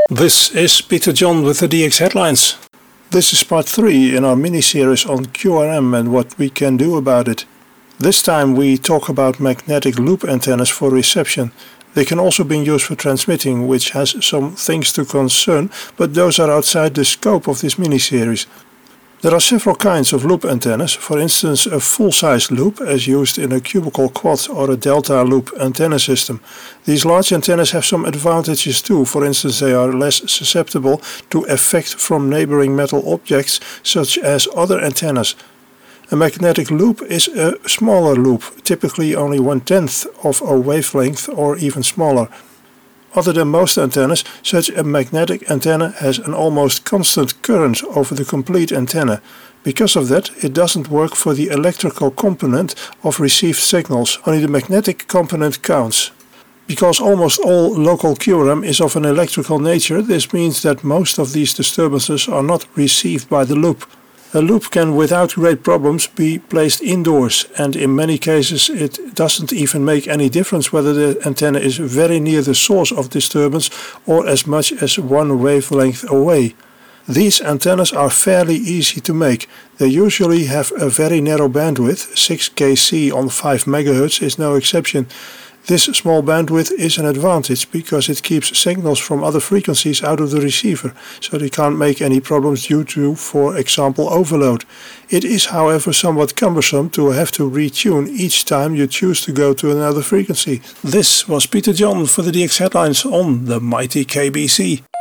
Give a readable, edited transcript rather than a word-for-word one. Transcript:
This is Peter John with the DX Headlines. This is part 3 in our mini-series on QRM and what we can do about it. This time we talk about magnetic loop antennas for reception. They can also be used for transmitting, which has some things to concern, but those are outside the scope of this mini-series. There are several kinds of loop antennas, for instance a full-size loop as used in a cubicle quad or a delta loop antenna system. These large antennas have some advantages too, for instance they are less susceptible to effect from neighboring metal objects such as other antennas. A magnetic loop is a smaller loop, typically only 1/10 of a wavelength or even smaller. Other than most antennas, such a magnetic antenna has an almost constant current over the complete antenna. Because of that, it doesn't work for the electrical component of received signals, only the magnetic component counts. Because almost all local QRM is of an electrical nature, this means that most of these disturbances are not received by the loop. A loop can without great problems be placed indoors, and in many cases it doesn't even make any difference whether the antenna is very near the source of disturbance or as much as one wavelength away. These antennas are fairly easy to make. They usually have a very narrow bandwidth, 6 kc on 5 MHz is no exception. This small bandwidth is an advantage because it keeps signals from other frequencies out of the receiver, so they can't make any problems due to, for example, overload. It is, however, somewhat cumbersome to have to retune each time you choose to go to another frequency. This was Peter John for the DX Headlines on the mighty KBC.